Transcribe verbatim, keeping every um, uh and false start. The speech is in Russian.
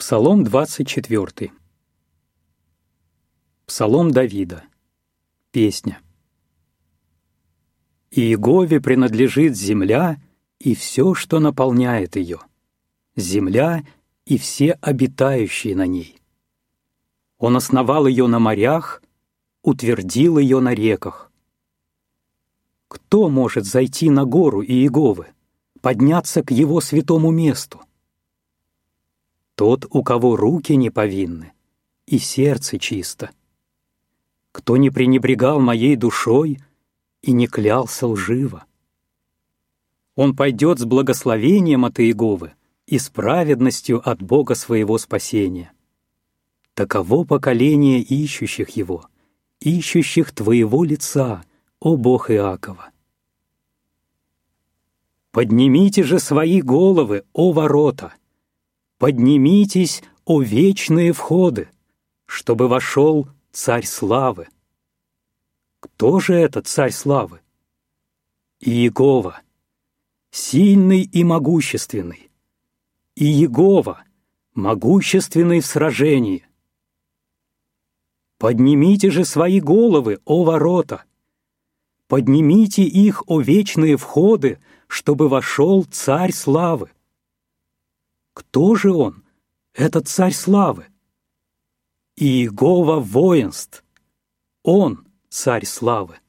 Псалом двадцать четвёртый. Псалом Давида. Песня. Иегове принадлежит земля и все, что наполняет ее, земля и все обитающие на ней. Он основал ее на морях, утвердил ее на реках. Кто может зайти на гору Иеговы, подняться к его святому месту? Тот, у кого руки не повинны и сердце чисто, кто не пренебрегал моей душой и не клялся лживо. Он пойдет с благословением от Иеговы и с праведностью от Бога своего спасения. Таково поколение ищущих Его, ищущих Твоего лица, о Бог Иакова. Поднимите же свои головы, о ворота! Поднимитесь, о вечные входы, чтобы вошел Царь славы. Кто же этот Царь славы? Иегова, сильный и могущественный. Иегова, могущественный в сражении. Поднимите же свои головы, о ворота! Поднимите их, о вечные входы, чтобы вошел Царь славы. Кто же он, этот Царь славы? Иегова воинств, он Царь славы.